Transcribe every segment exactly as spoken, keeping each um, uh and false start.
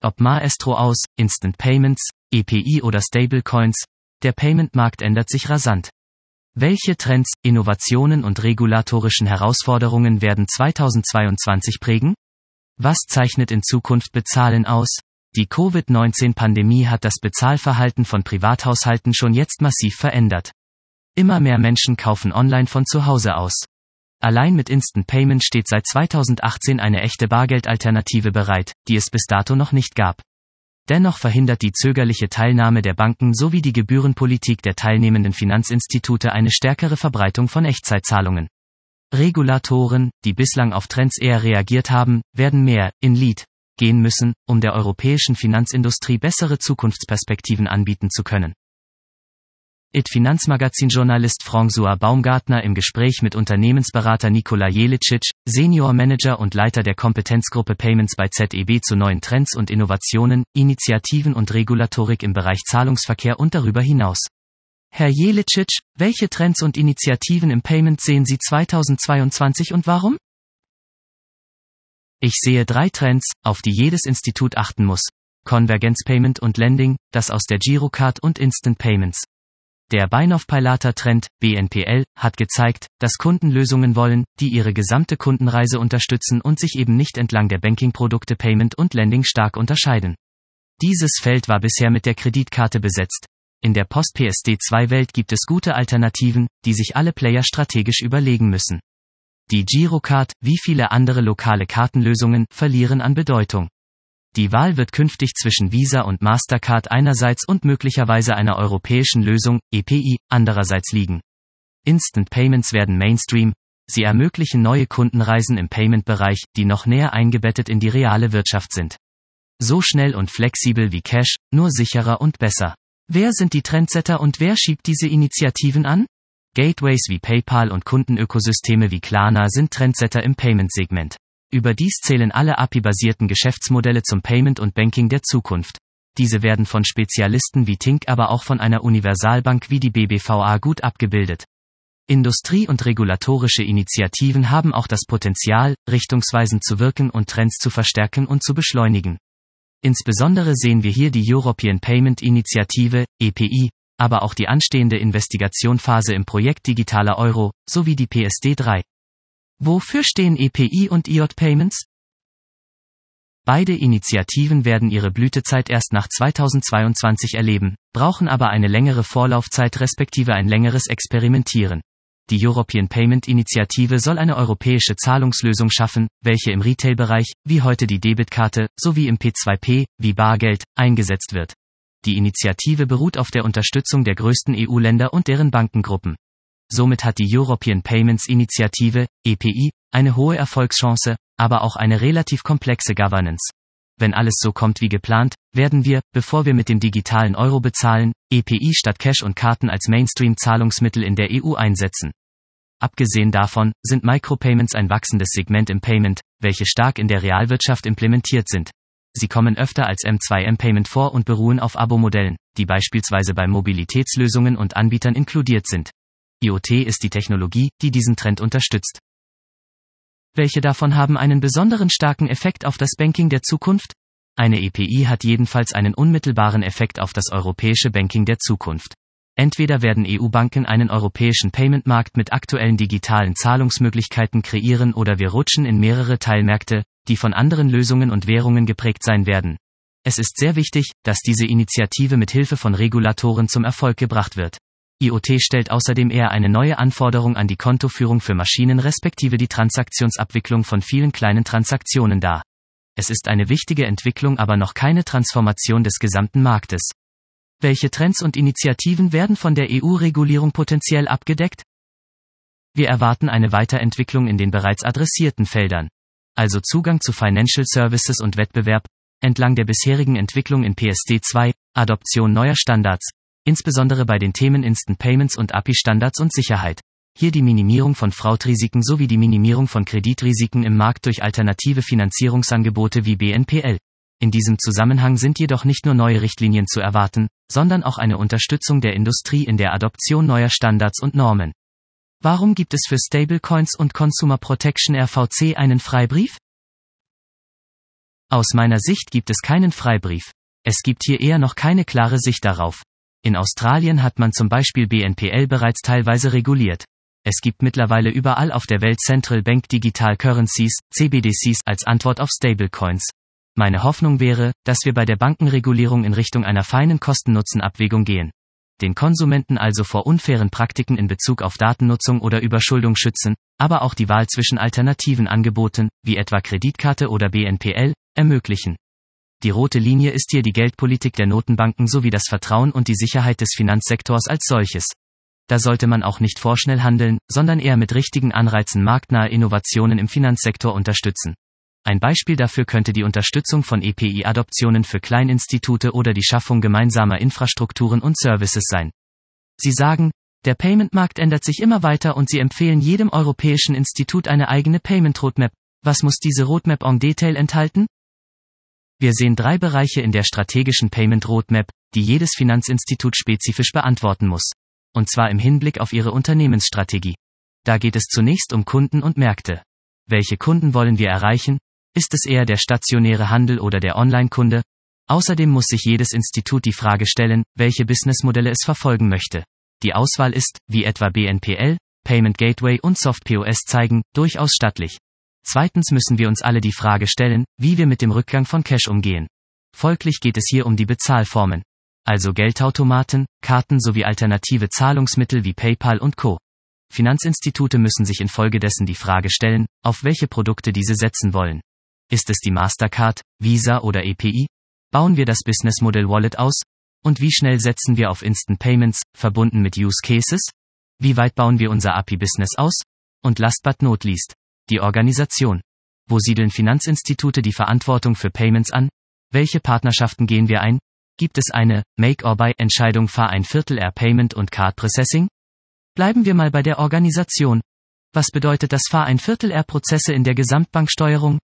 Ob Maestro aus, Instant Payments, E P I oder Stablecoins, der Payment-Markt ändert sich rasant. Welche Trends, Innovationen und regulatorischen Herausforderungen werden zweitausendzweiundzwanzig prägen? Was zeichnet in Zukunft Bezahlen aus? Die Covid neunzehn Pandemie hat das Bezahlverhalten von Privathaushalten schon jetzt massiv verändert. Immer mehr Menschen kaufen online von zu Hause aus. Allein mit Instant Payment steht seit zweitausendachtzehn eine echte Bargeldalternative bereit, die es bis dato noch nicht gab. Dennoch verhindert die zögerliche Teilnahme der Banken sowie die Gebührenpolitik der teilnehmenden Finanzinstitute eine stärkere Verbreitung von Echtzeitzahlungen. Regulatoren, die bislang auf Trends eher reagiert haben, werden mehr in Lead gehen müssen, um der europäischen Finanzindustrie bessere Zukunftsperspektiven anbieten zu können. I T-Finanzmagazin-Journalist François Baumgartner im Gespräch mit Unternehmensberater Nikola Jelicic, Senior Manager und Leiter der Kompetenzgruppe Payments bei Z E B zu neuen Trends und Innovationen, Initiativen und Regulatorik im Bereich Zahlungsverkehr und darüber hinaus. Herr Jelicic, welche Trends und Initiativen im Payment sehen Sie zweitausendzweiundzwanzig und warum? Ich sehe drei Trends, auf die jedes Institut achten muss. Convergence Payment und Lending, das aus der Girocard und Instant Payments. Der Buy Now Pay Later Trend, B N P L, hat gezeigt, dass Kunden Lösungen wollen, die ihre gesamte Kundenreise unterstützen und sich eben nicht entlang der Banking-Produkte Payment und Lending stark unterscheiden. Dieses Feld war bisher mit der Kreditkarte besetzt. In der Post-P S D zwei Welt gibt es gute Alternativen, die sich alle Player strategisch überlegen müssen. Die Girocard, wie viele andere lokale Kartenlösungen, verlieren an Bedeutung. Die Wahl wird künftig zwischen Visa und Mastercard einerseits und möglicherweise einer europäischen Lösung, E P I, andererseits liegen. Instant Payments werden Mainstream, sie ermöglichen neue Kundenreisen im Payment-Bereich, die noch näher eingebettet in die reale Wirtschaft sind. So schnell und flexibel wie Cash, nur sicherer und besser. Wer sind die Trendsetter und wer schiebt diese Initiativen an? Gateways wie PayPal und Kundenökosysteme wie Klarna sind Trendsetter im Payment-Segment. Überdies zählen alle A P I-basierten Geschäftsmodelle zum Payment und Banking der Zukunft. Diese werden von Spezialisten wie Tink aber auch von einer Universalbank wie die B B V A gut abgebildet. Industrie- und regulatorische Initiativen haben auch das Potenzial, richtungsweisend zu wirken und Trends zu verstärken und zu beschleunigen. Insbesondere sehen wir hier die European Payment Initiative, E P I, aber auch die anstehende Investigationphase im Projekt Digitaler Euro, sowie die P S D drei. Wofür stehen E P I und I O T Payments? Beide Initiativen werden ihre Blütezeit erst nach zweitausendzweiundzwanzig erleben, brauchen aber eine längere Vorlaufzeit respektive ein längeres Experimentieren. Die European Payment Initiative soll eine europäische Zahlungslösung schaffen, welche im Retail-Bereich, wie heute die Debitkarte, sowie im P zwei P, wie Bargeld, eingesetzt wird. Die Initiative beruht auf der Unterstützung der größten E U-Länder und deren Bankengruppen. Somit hat die European Payments Initiative, E P I, eine hohe Erfolgschance, aber auch eine relativ komplexe Governance. Wenn alles so kommt wie geplant, werden wir, bevor wir mit dem digitalen Euro bezahlen, E P I statt Cash und Karten als Mainstream-Zahlungsmittel in der E U einsetzen. Abgesehen davon, sind Micropayments ein wachsendes Segment im Payment, welche stark in der Realwirtschaft implementiert sind. Sie kommen öfter als M zwei M-Payment vor und beruhen auf Abo-Modellen, die beispielsweise bei Mobilitätslösungen und Anbietern inkludiert sind. I O T ist die Technologie, die diesen Trend unterstützt. Welche davon haben einen besonderen starken Effekt auf das Banking der Zukunft? Eine E P I hat jedenfalls einen unmittelbaren Effekt auf das europäische Banking der Zukunft. Entweder werden E U-Banken einen europäischen Payment-Markt mit aktuellen digitalen Zahlungsmöglichkeiten kreieren oder wir rutschen in mehrere Teilmärkte, die von anderen Lösungen und Währungen geprägt sein werden. Es ist sehr wichtig, dass diese Initiative mit Hilfe von Regulatoren zum Erfolg gebracht wird. I O T stellt außerdem eher eine neue Anforderung an die Kontoführung für Maschinen respektive die Transaktionsabwicklung von vielen kleinen Transaktionen dar. Es ist eine wichtige Entwicklung, aber noch keine Transformation des gesamten Marktes. Welche Trends und Initiativen werden von der E U-Regulierung potenziell abgedeckt? Wir erwarten eine Weiterentwicklung in den bereits adressierten Feldern. Also Zugang zu Financial Services und Wettbewerb, entlang der bisherigen Entwicklung in P S D zwei, Adoption neuer Standards, insbesondere bei den Themen Instant Payments und A P I-Standards und Sicherheit. Hier die Minimierung von Fraudrisiken sowie die Minimierung von Kreditrisiken im Markt durch alternative Finanzierungsangebote wie B N P L. In diesem Zusammenhang sind jedoch nicht nur neue Richtlinien zu erwarten, sondern auch eine Unterstützung der Industrie in der Adoption neuer Standards und Normen. Warum gibt es für Stablecoins und Consumer Protection R V C einen Freibrief? Aus meiner Sicht gibt es keinen Freibrief. Es gibt hier eher noch keine klare Sicht darauf. In Australien hat man zum Beispiel B N P L bereits teilweise reguliert. Es gibt mittlerweile überall auf der Welt Central Bank Digital Currencies, C B D Cs, als Antwort auf Stablecoins. Meine Hoffnung wäre, dass wir bei der Bankenregulierung in Richtung einer feinen Kosten-Nutzen-Abwägung gehen. Den Konsumenten also vor unfairen Praktiken in Bezug auf Datennutzung oder Überschuldung schützen, aber auch die Wahl zwischen alternativen Angeboten, wie etwa Kreditkarte oder B N P L, ermöglichen. Die rote Linie ist hier die Geldpolitik der Notenbanken sowie das Vertrauen und die Sicherheit des Finanzsektors als solches. Da sollte man auch nicht vorschnell handeln, sondern eher mit richtigen Anreizen marktnahe Innovationen im Finanzsektor unterstützen. Ein Beispiel dafür könnte die Unterstützung von E P I-Adoptionen für Kleininstitute oder die Schaffung gemeinsamer Infrastrukturen und Services sein. Sie sagen, der Payment-Markt ändert sich immer weiter und Sie empfehlen jedem europäischen Institut eine eigene Payment-Roadmap. Was muss diese Roadmap en Detail enthalten? Wir sehen drei Bereiche in der strategischen Payment-Roadmap, die jedes Finanzinstitut spezifisch beantworten muss. Und zwar im Hinblick auf ihre Unternehmensstrategie. Da geht es zunächst um Kunden und Märkte. Welche Kunden wollen wir erreichen? Ist es eher der stationäre Handel oder der Online-Kunde? Außerdem muss sich jedes Institut die Frage stellen, welche Businessmodelle es verfolgen möchte. Die Auswahl ist, wie etwa B N P L, Payment Gateway und Soft P O S zeigen, durchaus stattlich. Zweitens müssen wir uns alle die Frage stellen, wie wir mit dem Rückgang von Cash umgehen. Folglich geht es hier um die Bezahlformen. Also Geldautomaten, Karten sowie alternative Zahlungsmittel wie PayPal und Co. Finanzinstitute müssen sich infolgedessen die Frage stellen, auf welche Produkte diese setzen wollen. Ist es die Mastercard, Visa oder E P I? Bauen wir das Businessmodell Wallet aus? Und wie schnell setzen wir auf Instant Payments, verbunden mit Use Cases? Wie weit bauen wir unser A P I-Business aus? Und last but not least, die Organisation. Wo siedeln Finanzinstitute die Verantwortung für Payments an? Welche Partnerschaften gehen wir ein? Gibt es eine Make-or-Buy-Entscheidung für ein Viertel R Payment und Card Processing? Bleiben wir mal bei der Organisation. Was bedeutet das für ein Viertel R Prozesse in der Gesamtbanksteuerung?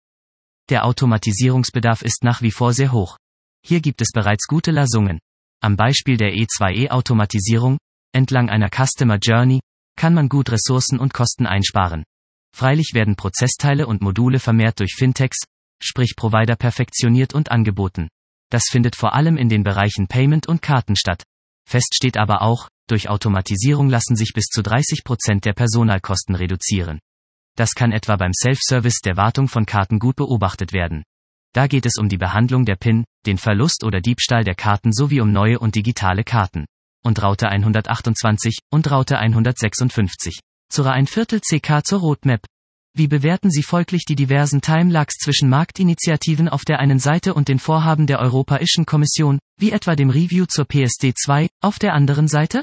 Der Automatisierungsbedarf ist nach wie vor sehr hoch. Hier gibt es bereits gute Lösungen. Am Beispiel der E zwei E-Automatisierung, entlang einer Customer Journey, kann man gut Ressourcen und Kosten einsparen. Freilich werden Prozessteile und Module vermehrt durch Fintechs, sprich Provider perfektioniert und angeboten. Das findet vor allem in den Bereichen Payment und Karten statt. Fest steht aber auch, durch Automatisierung lassen sich bis zu dreißig Prozent der Personalkosten reduzieren. Das kann etwa beim Self-Service der Wartung von Karten gut beobachtet werden. Da geht es um die Behandlung der P I N, den Verlust oder Diebstahl der Karten sowie um neue und digitale Karten. Und Route hundertachtundzwanzig und Route hundertsechsundfünfzig. Zur ein Viertel C K zur Roadmap. Wie bewerten Sie folglich die diversen Timelags zwischen Marktinitiativen auf der einen Seite und den Vorhaben der Europäischen Kommission, wie etwa dem Review zur P S D zwei, auf der anderen Seite?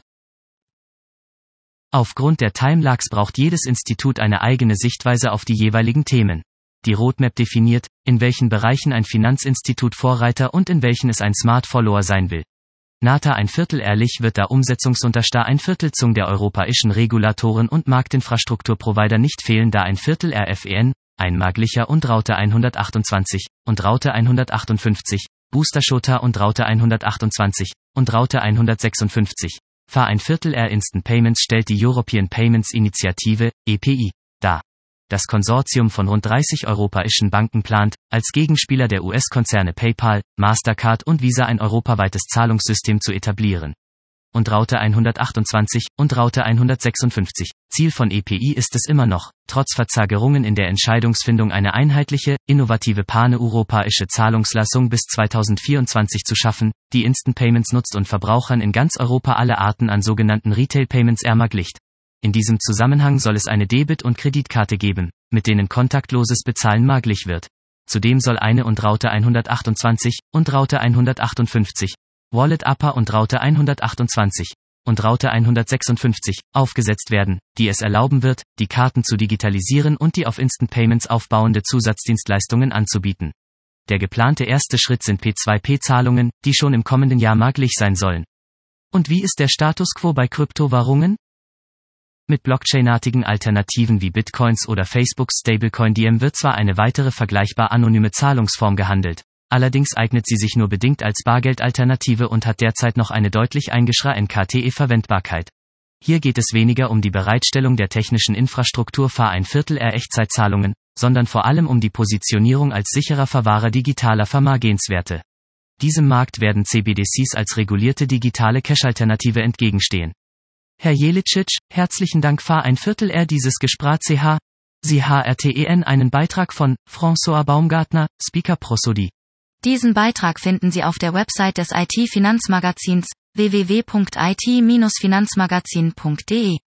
Aufgrund der Timelags braucht jedes Institut eine eigene Sichtweise auf die jeweiligen Themen. Die Roadmap definiert, in welchen Bereichen ein Finanzinstitut Vorreiter und in welchen es ein Smart Follower sein will. Nata ein Viertel ehrlich wird da Umsetzungsuntersta ein Viertelzung der europäischen Regulatoren und Marktinfrastrukturprovider nicht fehlen, da ein Viertel R F E N, ein Maglicher und Route hundertachtundzwanzig und Route hundertachtundfünfzig, Boostershota und Route hundertachtundzwanzig und Route hundertsechsundfünfzig. Für ein Viertel R Instant Payments stellt die European Payments Initiative, E P I, dar. Das Konsortium von rund dreißig europäischen Banken plant, als Gegenspieler der U S-Konzerne PayPal, Mastercard und Visa ein europaweites Zahlungssystem zu etablieren. Und Route hundertachtundzwanzig und Route hundertsechsundfünfzig. Ziel von E P I ist es immer noch, trotz Verzögerungen in der Entscheidungsfindung eine einheitliche, innovative pan-europäische Zahlungslassung bis zweitausendvierundzwanzig zu schaffen, die Instant Payments nutzt und Verbrauchern in ganz Europa alle Arten an sogenannten Retail Payments ermöglicht. In diesem Zusammenhang soll es eine Debit- und Kreditkarte geben, mit denen kontaktloses Bezahlen möglich wird. Zudem soll eine und Route hundertachtundzwanzig und Route hundertachtundfünfzig, Wallet Upper und Route hundertachtundzwanzig und Route hundertsechsundfünfzig aufgesetzt werden, die es erlauben wird, die Karten zu digitalisieren und die auf Instant Payments aufbauende Zusatzdienstleistungen anzubieten. Der geplante erste Schritt sind P zwei P-Zahlungen, die schon im kommenden Jahr möglich sein sollen. Und wie ist der Status quo bei Kryptowährungen? Mit Blockchain-artigen Alternativen wie Bitcoins oder Facebooks Stablecoin Diem wird zwar eine weitere vergleichbar anonyme Zahlungsform gehandelt, allerdings eignet sie sich nur bedingt als Bargeldalternative und hat derzeit noch eine deutlich eingeschränkte Verwendbarkeit. Hier geht es weniger um die Bereitstellung der technischen Infrastruktur für ein Viertel R Echtzeitzahlungen, sondern vor allem um die Positionierung als sicherer Verwahrer digitaler Vermögenswerte. Diesem Markt werden C B D Cs als regulierte digitale Cash-Alternative entgegenstehen. Herr Jelicic, herzlichen Dank für ein Viertel R dieses Gespräch. Sie H R T E N einen Beitrag von François Baumgartner, Speaker Prosody. Diesen Beitrag finden Sie auf der Website des I T-Finanzmagazins w w w punkt i t Bindestrich finanzmagazin punkt d e.